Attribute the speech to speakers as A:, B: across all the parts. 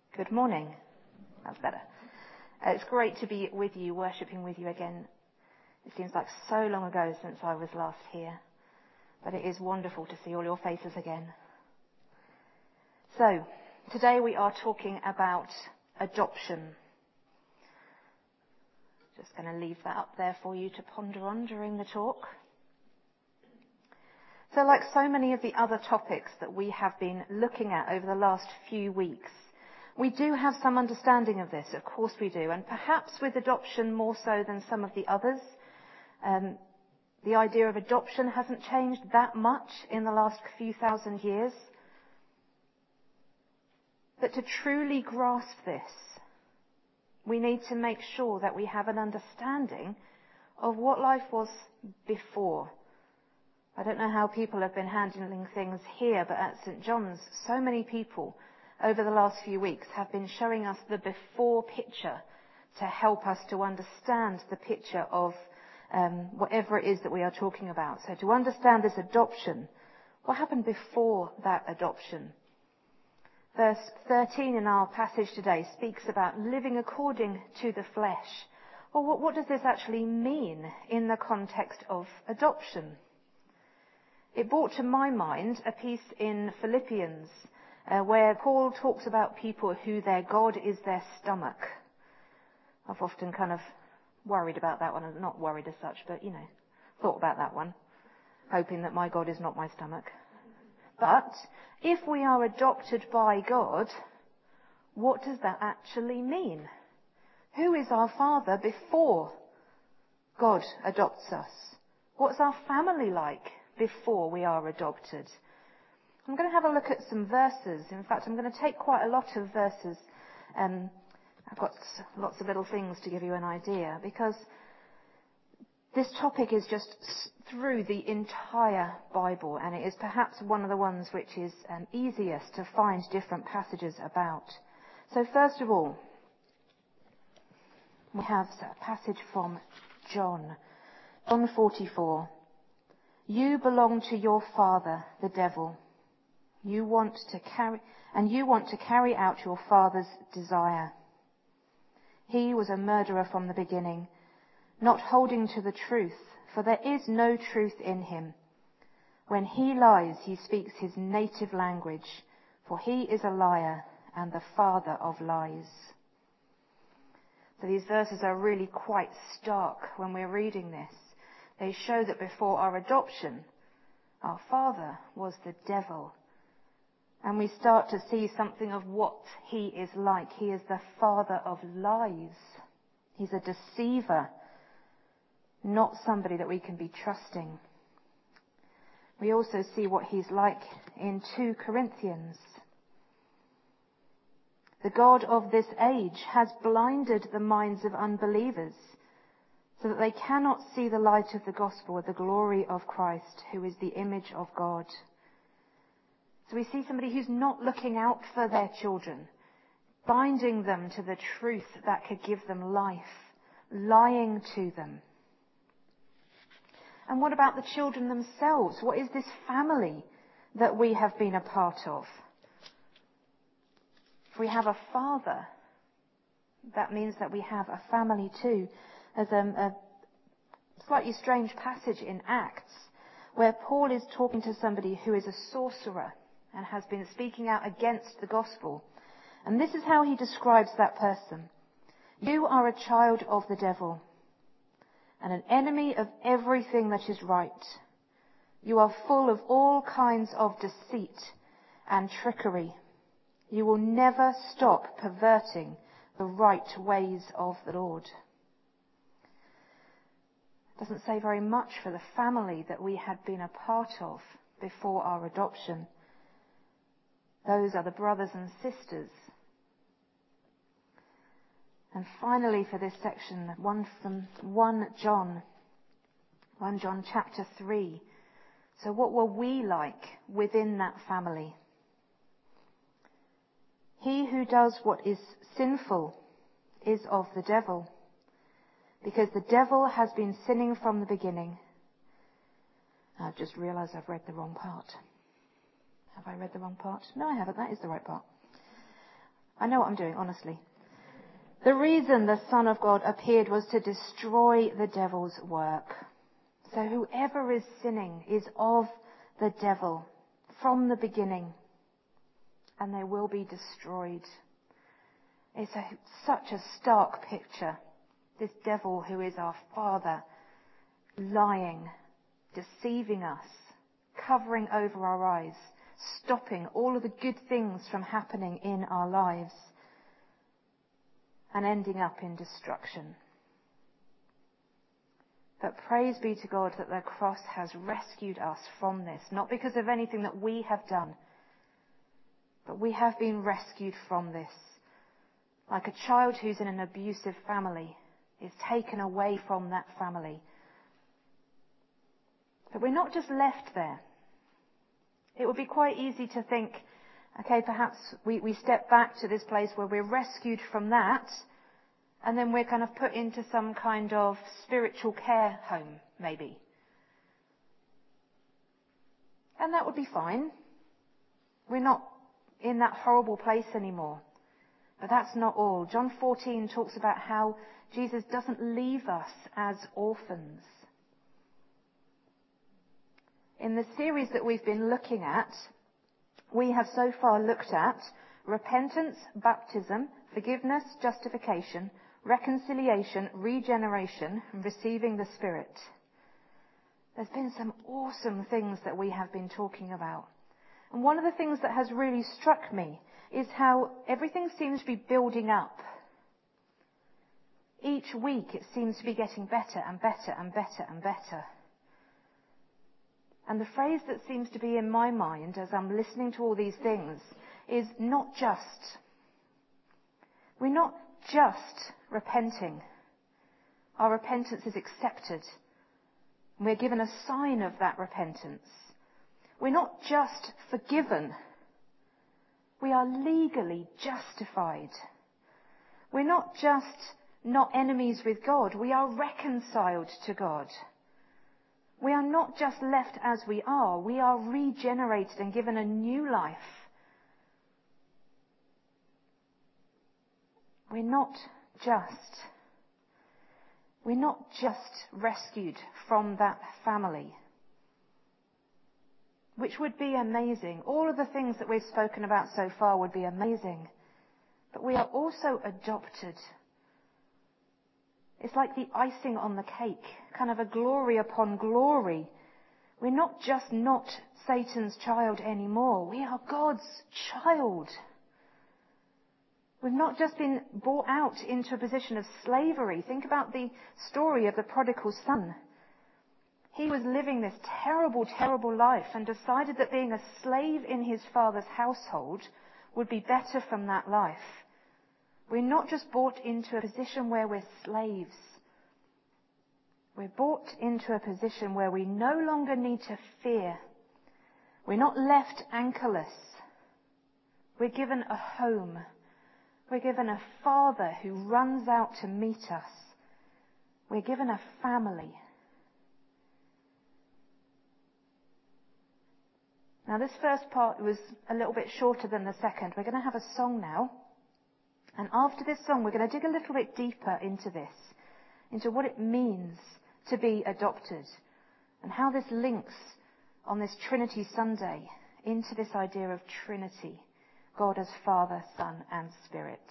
A: Good morning. That's better. It's great to be with you, worshipping with you again. It seems like so long ago since I was last here, but it is wonderful to see all your faces again. So, today we are talking about adoption. Just going to leave that up there for you to ponder on during the talk. So, like so many of the other topics that we have been looking at over the last few weeks, we do have some understanding of this, of course we do, and perhaps with adoption more so than some of the others. The idea of adoption hasn't changed that much in the last few thousand years. But to truly grasp this, we need to make sure that we have an understanding of what life was before. I don't know how people have been handling things here, but at St. John's, so many people over the last few weeks have been showing us the before picture to help us to understand the picture of whatever it is that we are talking about. So to understand this adoption, what happened before that adoption? Verse 13 in our passage today speaks about living according to the flesh. Well, what does this actually mean in the context of adoption? It brought to my mind a piece in Philippians where Paul talks about people who their God is their stomach. I've often kind of worried about that one, not worried as such, but, thought about that one, hoping that my God is not my stomach. But if we are adopted by God, what does that actually mean? Who is our Father before God adopts us? What's our family like before we are adopted? I'm going to have a look at some verses. In fact, I'm going to take quite a lot of verses. I've got lots of little things to give you an idea, because this topic is just through the entire Bible, and it is perhaps one of the ones which is easiest to find different passages about. So first of all, we have a passage from John 44. You belong to your father, the devil. You want to carry out your father's desire. He was a murderer from the beginning, not holding to the truth, for there is no truth in him. When he lies, he speaks his native language, for he is a liar and the father of lies. So these verses are really quite stark when we're reading this. They show that before our adoption, our father was the devil. And we start to see something of what he is like. He is the father of lies. He's a deceiver, not somebody that we can be trusting. We also see what he's like in 2 Corinthians. The God of this age has blinded the minds of unbelievers, so that they cannot see the light of the gospel of the glory of Christ, who is the image of God. So we see somebody who's not looking out for their children, binding them to the truth that could give them life, lying to them. And what about the children themselves? What is this family that we have been a part of? If we have a father, that means that we have a family too. There's a slightly strange passage in Acts where Paul is talking to somebody who is a sorcerer and has been speaking out against the gospel. And this is how he describes that person. You are a child of the devil and an enemy of everything that is right. You are full of all kinds of deceit and trickery. You will never stop perverting the right ways of the Lord. It doesn't say very much for the family that we had been a part of before our adoption. Those are the brothers and sisters. And finally for this section, one from 1 John chapter 3. So what were we like within that family? He who does what is sinful is of the devil, because the devil has been sinning from the beginning. I've just realised I've read the wrong part. Have I read the wrong part? No, I haven't. That is the right part. I know what I'm doing, honestly. The reason the Son of God appeared was to destroy the devil's work. So whoever is sinning is of the devil from the beginning, and they will be destroyed. It's such a stark picture. This devil who is our father, lying, deceiving us, covering over our eyes, stopping all of the good things from happening in our lives, and ending up in destruction. But praise be to God that the cross has rescued us from this, not because of anything that we have done, but we have been rescued from this. Like a child who's in an abusive family is taken away from that family. But we're not just left there. It would be quite easy to think, okay, perhaps we step back to this place where we're rescued from that, and then we're kind of put into some kind of spiritual care home, maybe. And that would be fine. We're not in that horrible place anymore. But that's not all. John 14 talks about how Jesus doesn't leave us as orphans. In the series that we've been looking at, we have so far looked at repentance, baptism, forgiveness, justification, reconciliation, regeneration, and receiving the Spirit. There's been some awesome things that we have been talking about. And one of the things that has really struck me is how everything seems to be building up. Each week it seems to be getting better and better and better and better. And the phrase that seems to be in my mind as I'm listening to all these things is not just. We're not just repenting. Our repentance is accepted. And we're given a sign of that repentance. We're not just forgiven. We are legally justified. We're not just not enemies with God. We are reconciled to God. We are not just left as we are. We are regenerated and given a new life. We're not just rescued from that family, which would be amazing. All of the things that we've spoken about so far would be amazing. But we are also adopted. It's like the icing on the cake, kind of a glory upon glory. We're not just not Satan's child anymore. We are God's child. We've not just been brought out into a position of slavery. Think about the story of the prodigal son. He was living this terrible, terrible life and decided that being a slave in his father's household would be better from that life. We're not just brought into a position where we're slaves. We're brought into a position where we no longer need to fear. We're not left anchorless. We're given a home. We're given a Father who runs out to meet us. We're given a family. Now this first part was a little bit shorter than the second. We're going to have a song now. And after this song, we're going to dig a little bit deeper into this, into what it means to be adopted, and how this links on this Trinity Sunday into this idea of Trinity, God as Father, Son, and Spirit.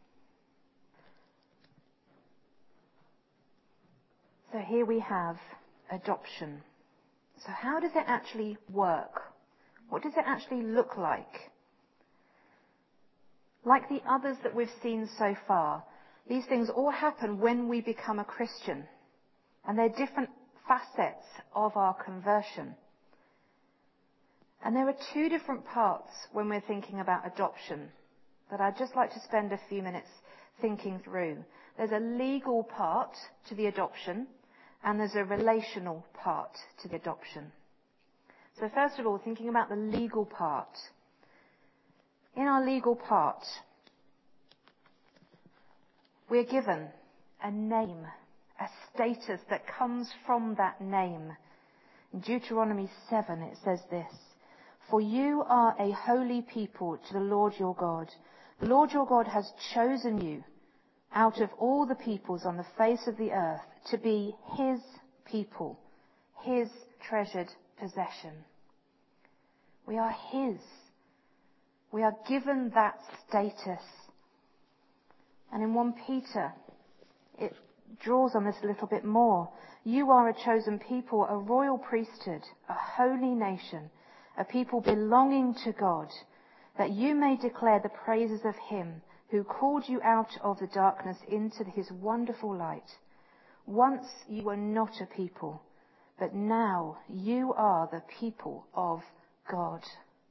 A: So here we have adoption. So how does it actually work? What does it actually look like? Like the others that we've seen so far, these things all happen when we become a Christian. And they're different facets of our conversion. And there are two different parts when we're thinking about adoption that I'd just like to spend a few minutes thinking through. There's a legal part to the adoption, and there's a relational part to the adoption. So first of all, thinking about the legal part. In our legal part, we're given a name, a status that comes from that name. In Deuteronomy 7 it says this, "For you are a holy people to the Lord your God. The Lord your God has chosen you out of all the peoples on the face of the earth to be his people, his treasured possession. We are his. We are given that status. And in 1 Peter, it draws on this a little bit more. You are a chosen people, a royal priesthood, a holy nation, a people belonging to God, that you may declare the praises of him who called you out of the darkness into his wonderful light. Once you were not a people, but now you are the people of God.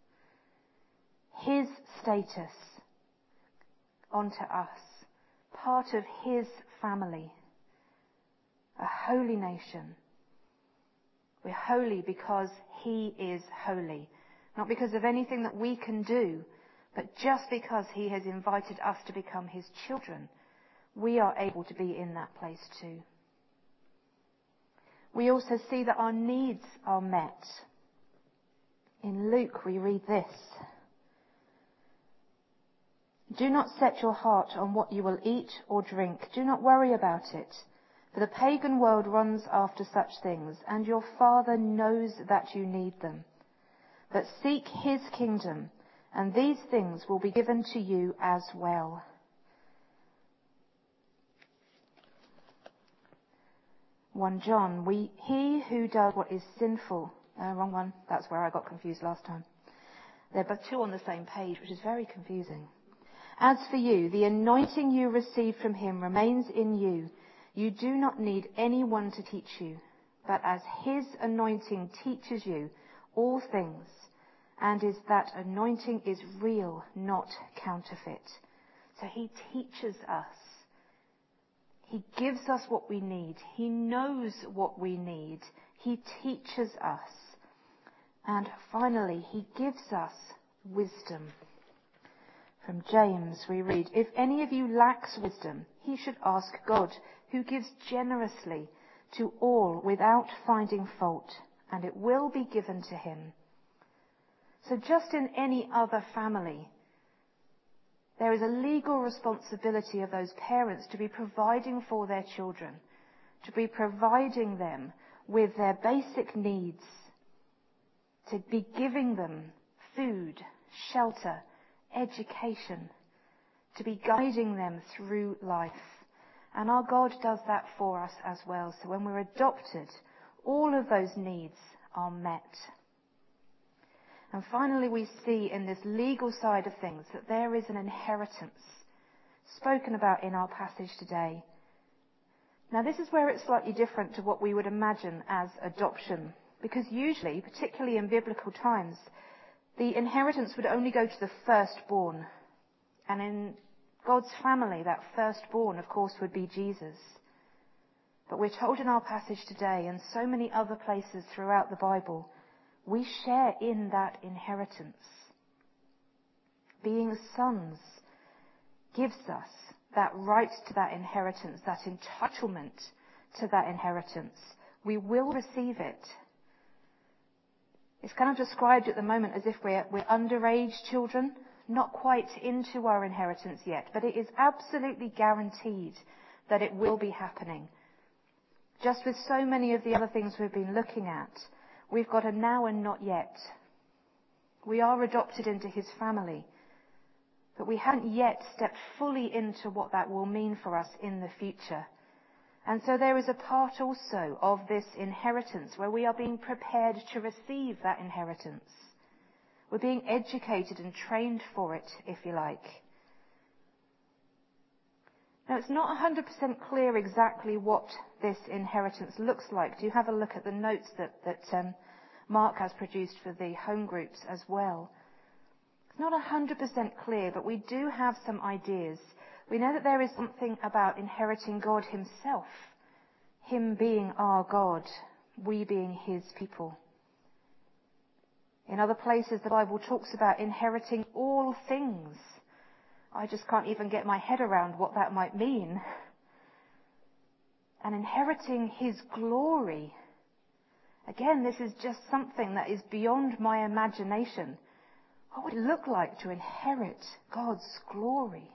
A: His status onto us, part of his family, a holy nation. We're holy because he is holy, not because of anything that we can do, but just because he has invited us to become his children. We are able to be in that place too. We also see that our needs are met. In Luke we read this: do not set your heart on what you will eat or drink. Do not worry about it, for the pagan world runs after such things, and your Father knows that you need them. But seek his kingdom, and these things will be given to you as well. John 1, he who does what is sinful, wrong one, that's where I got confused last time. They're both two on the same page, which is very confusing. As for you, the anointing you received from him remains in you. You do not need anyone to teach you, but as his anointing teaches you all things, and is that anointing is real, not counterfeit. So he teaches us. He gives us what we need. He knows what we need. He teaches us. And finally, he gives us wisdom. From James we read, if any of you lacks wisdom, he should ask God, who gives generously to all without finding fault, and it will be given to him. So just in any other family, there is a legal responsibility of those parents to be providing for their children, to be providing them with their basic needs, to be giving them food, shelter, education, to be guiding them through life. And our God does that for us as well. So when we're adopted, all of those needs are met. And finally, we see in this legal side of things that there is an inheritance spoken about in our passage today. Now, this is where it's slightly different to what we would imagine as adoption, because usually, particularly in biblical times, the inheritance would only go to the firstborn. And in God's family, that firstborn, of course, would be Jesus. But we're told in our passage today, and so many other places throughout the Bible, we share in that inheritance. Being sons gives us that right to that inheritance, that entitlement to that inheritance. We will receive it. It's kind of described at the moment as if we're underage children, not quite into our inheritance yet, but it is absolutely guaranteed that it will be happening. Just with so many of the other things we've been looking at, we've got a now and not yet. We are adopted into his family, but we haven't yet stepped fully into what that will mean for us in the future. And so there is a part also of this inheritance where we are being prepared to receive that inheritance. We're being educated and trained for it, if you like. Now, it's not 100% clear exactly what this inheritance looks like. Do you have a look at the notes that Mark has produced for the home groups as well? It's not 100% clear, but we do have some ideas. We know that there is something about inheriting God himself, him being our God, we being his people. In other places, the Bible talks about inheriting all things. I just can't even get my head around what that might mean. And inheriting his glory. Again, this is just something that is beyond my imagination. What would it look like to inherit God's glory?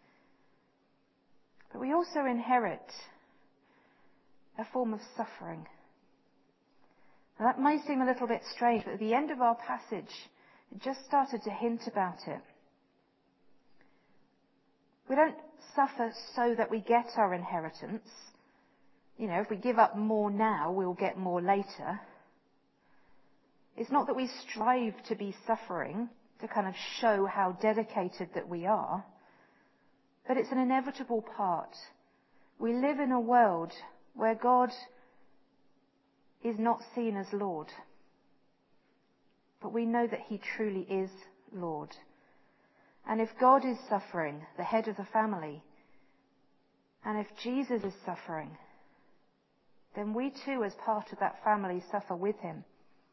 A: But we also inherit a form of suffering. Now, that may seem a little bit strange, but at the end of our passage, it just started to hint about it. We don't suffer so that we get our inheritance. You know, if we give up more now, we'll get more later. It's not that we strive to be suffering to kind of show how dedicated that we are, but it's an inevitable part. We live in a world where God is not seen as Lord, but we know that he truly is Lord. And if God is suffering, the head of the family, and if Jesus is suffering, then we too, as part of that family, suffer with him.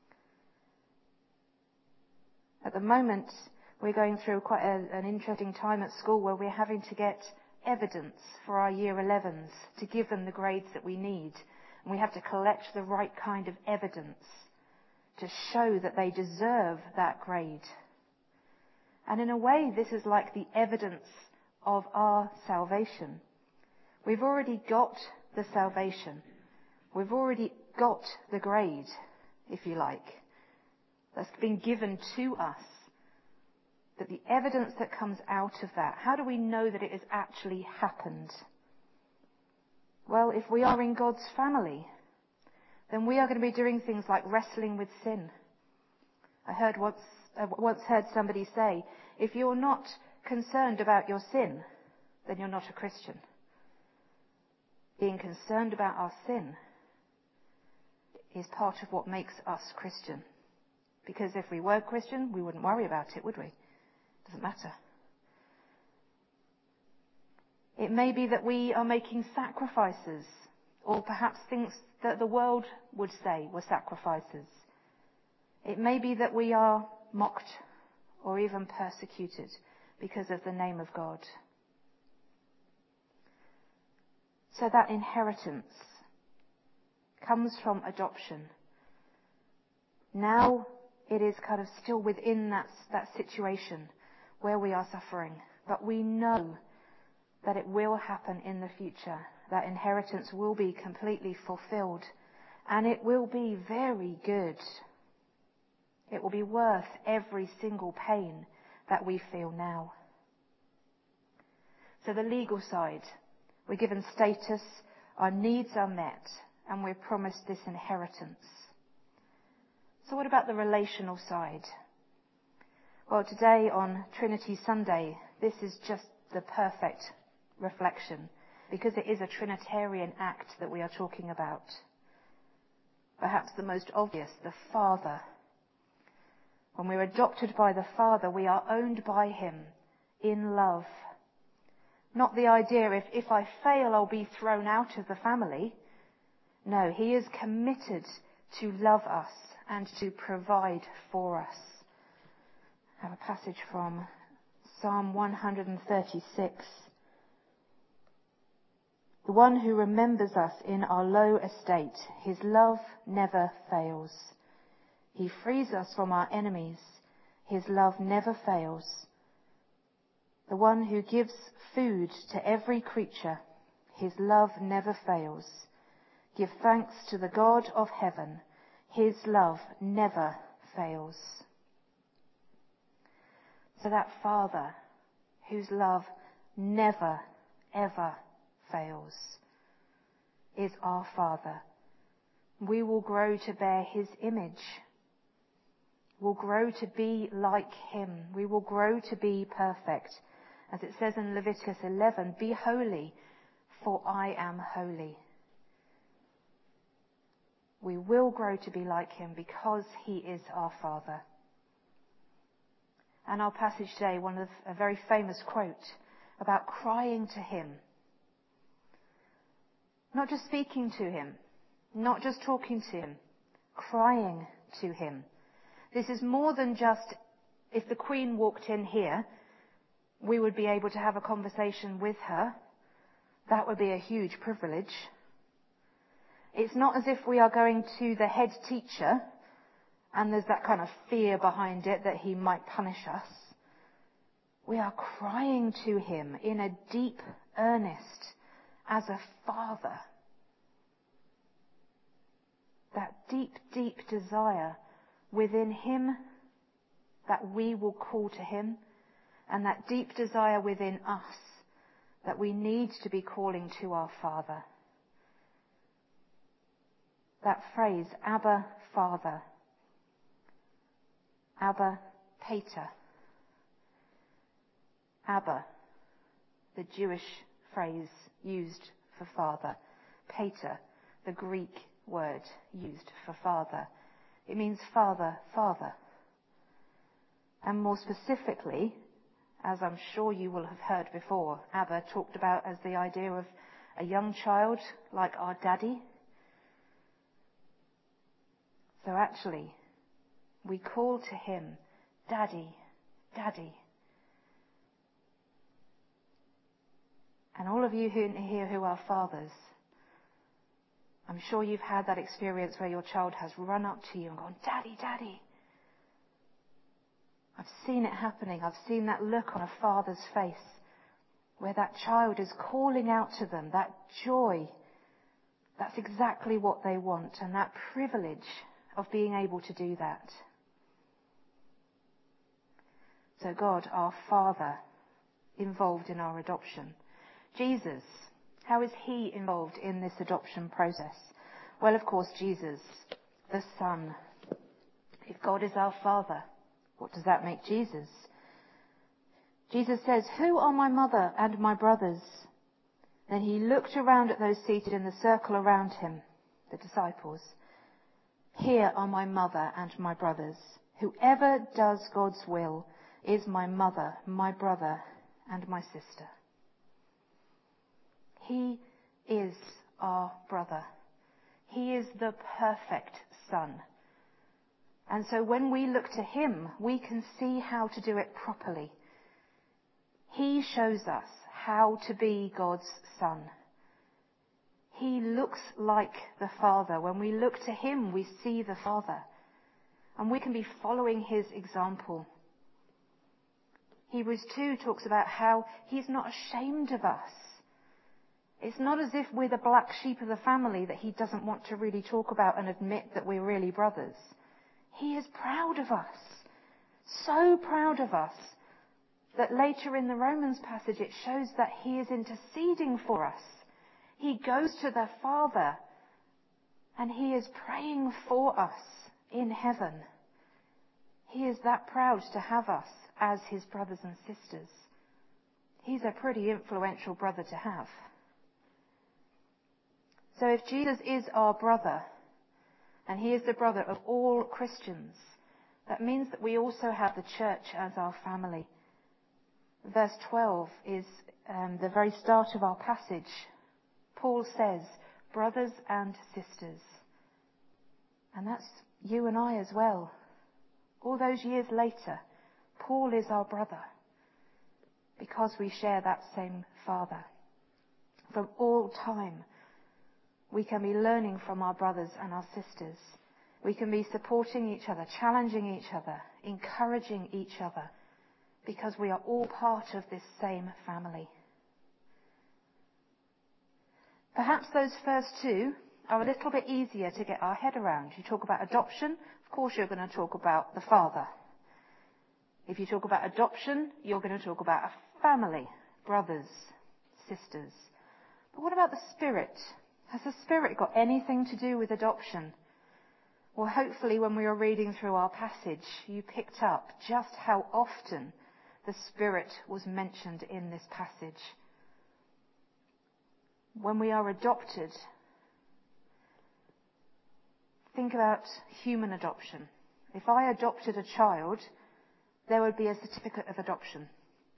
A: At the moment, we're going through quite an interesting time at school where we're having to get evidence for our year 11s to give them the grades that we need. And we have to collect the right kind of evidence to show that they deserve that grade. And in a way, this is like the evidence of our salvation. We've already got the salvation. We've already got the grade, if you like, that's been given to us. But the evidence that comes out of that, how do we know that it has actually happened? Well, if we are in God's family, then we are going to be doing things like wrestling with sin. I once heard somebody say, if you're not concerned about your sin, then you're not a Christian. Being concerned about our sin is part of what makes us Christian. Because if we were Christian, we wouldn't worry about it, would we? Doesn't matter. It may be that we are making sacrifices, or perhaps things that the world would say were sacrifices. It may be that we are mocked or even persecuted because of the name of God. So that inheritance comes from adoption. Now it is kind of still within that situation where we are suffering, but we know that it will happen in the future. That inheritance will be completely fulfilled, and it will be very good. It will be worth every single pain that we feel now. So the legal side, we're given status, our needs are met, and we're promised this inheritance. So what about the relational side? Well, today on Trinity Sunday, this is just the perfect reflection, because it is a Trinitarian act that we are talking about. Perhaps the most obvious, the Father. When we're adopted by the Father, we are owned by him in love. Not the idea if I fail, I'll be thrown out of the family. No, he is committed to love us and to provide for us. I have a passage from Psalm 136. The one who remembers us in our low estate, his love never fails. He frees us from our enemies, his love never fails. The one who gives food to every creature, his love never fails. Give thanks to the God of heaven, his love never fails. So that Father, whose love never, ever fails, is our Father. We will grow to bear his image. We'll grow to be like him. We will grow to be perfect. As it says in Leviticus 11, be holy, for I am holy. We will grow to be like him because he is our Father. And our passage today, a very famous quote about crying to him. Not just speaking to him, not just talking to him, crying to him. This is more than just, if the Queen walked in here, we would be able to have a conversation with her. That would be a huge privilege. It's not as if we are going to the head teacher and there's that kind of fear behind it that he might punish us. We are crying to him in a deep earnest as a father. That deep, deep desire within him that we will call to him, and that deep desire within us that we need to be calling to our Father. That phrase, Abba, Father. Abba, Pater. Abba, the Jewish phrase used for father. Pater, the Greek word used for father. It means father, father. And more specifically, as I'm sure you will have heard before, Abba talked about as the idea of a young child like our daddy. So actually, we call to him, Daddy, Daddy. And all of you here who are fathers, I'm sure you've had that experience where your child has run up to you and gone, Daddy, Daddy. I've seen it happening. I've seen that look on a father's face where that child is calling out to them, that joy. That's exactly what they want, and that privilege of being able to do that. So God, our Father, involved in our adoption. Jesus, how is he involved in this adoption process? Well, of course, Jesus, the Son. If God is our Father, what does that make Jesus? Jesus says, "Who are my mother and my brothers?" Then he looked around at those seated in the circle around him, the disciples. "Here are my mother and my brothers. Whoever does God's will is my mother, my brother, and my sister." He is our brother. He is the perfect Son. And so when we look to him, we can see how to do it properly. He shows us how to be God's Son. He looks like the Father. When we look to him, we see the Father. And we can be following his example. Hebrews 2 talks about how he's not ashamed of us. It's not as if we're the black sheep of the family that he doesn't want to really talk about and admit that we're really brothers. He is proud of us. So proud of us that later in the Romans passage it shows that he is interceding for us. He goes to the Father and he is praying for us in heaven. He is that proud to have us as his brothers and sisters. He's a pretty influential brother to have. So if Jesus is our brother, and he is the brother of all Christians, that means that we also have the church as our family. Verse 12 is the very start of our passage. Paul says, brothers and sisters. And that's you and I as well. All those years later, Paul is our brother because we share that same Father. From all time, we can be learning from our brothers and our sisters. We can be supporting each other, challenging each other, encouraging each other, because we are all part of this same family. Perhaps those first two are a little bit easier to get our head around. You talk about adoption, of course you're going to talk about the Father. If you talk about adoption, you're going to talk about a family, brothers, sisters. But what about the Spirit? Has the Spirit got anything to do with adoption? Well, hopefully when we were reading through our passage, you picked up just how often the Spirit was mentioned in this passage. When we are adopted, think about human adoption. If I adopted a child, there would be a certificate of adoption.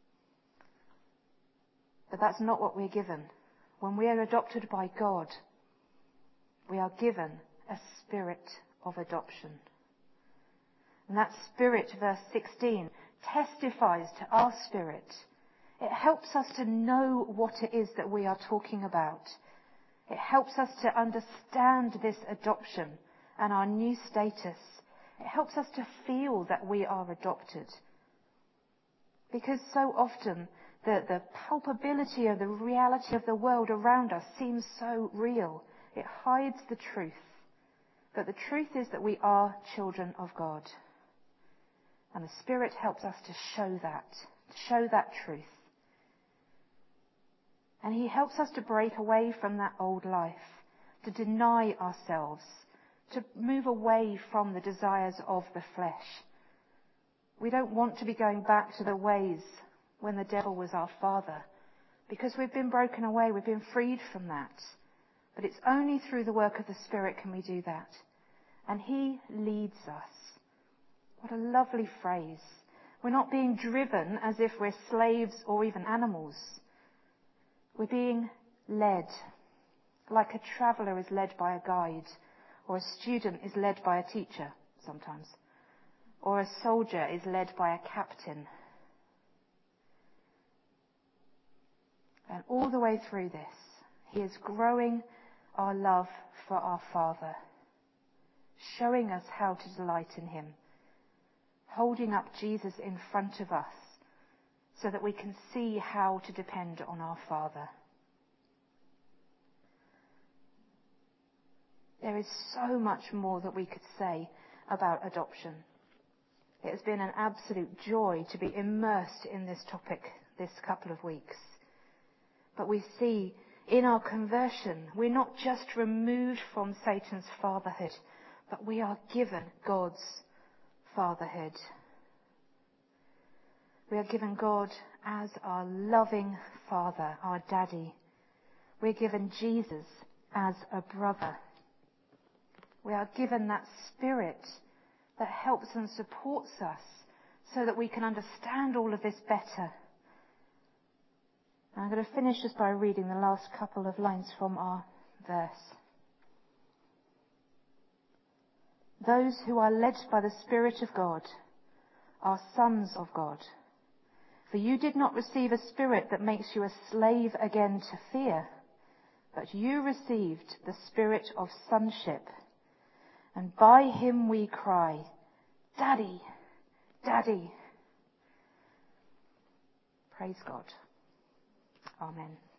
A: But that's not what we're given. When we are adopted by God, we are given a spirit of adoption. And that spirit, verse 16, testifies to our spirit. It helps us to know what it is that we are talking about. It helps us to understand this adoption and our new status. It helps us to feel that we are adopted. Because so often the palpability of the reality of the world around us seems so real. It hides the truth. But the truth is that we are children of God. And the Spirit helps us to show that truth. And He helps us to break away from that old life, to deny ourselves, to move away from the desires of the flesh. We don't want to be going back to the ways when the devil was our father, because we've been broken away, we've been freed from that. But it's only through the work of the Spirit can we do that. And He leads us. What a lovely phrase. We're not being driven as if we're slaves or even animals. We're being led, like a traveller is led by a guide, or a student is led by a teacher sometimes, or a soldier is led by a captain. And all the way through this, He is growing our love for our Father, showing us how to delight in Him, holding up Jesus in front of us so that we can see how to depend on our Father. There is so much more that we could say about adoption. It has been an absolute joy to be immersed in this topic this couple of weeks. But we see in our conversion, we're not just removed from Satan's fatherhood, but we are given God's fatherhood. We are given God as our loving Father, our Daddy. We're given Jesus as a brother. We are given that Spirit that helps and supports us so that we can understand all of this better. And I'm going to finish just by reading the last couple of lines from our verse. Those who are led by the Spirit of God are sons of God. For you did not receive a spirit that makes you a slave again to fear, but you received the Spirit of sonship. And by Him we cry, Daddy, Daddy. Praise God. Amen.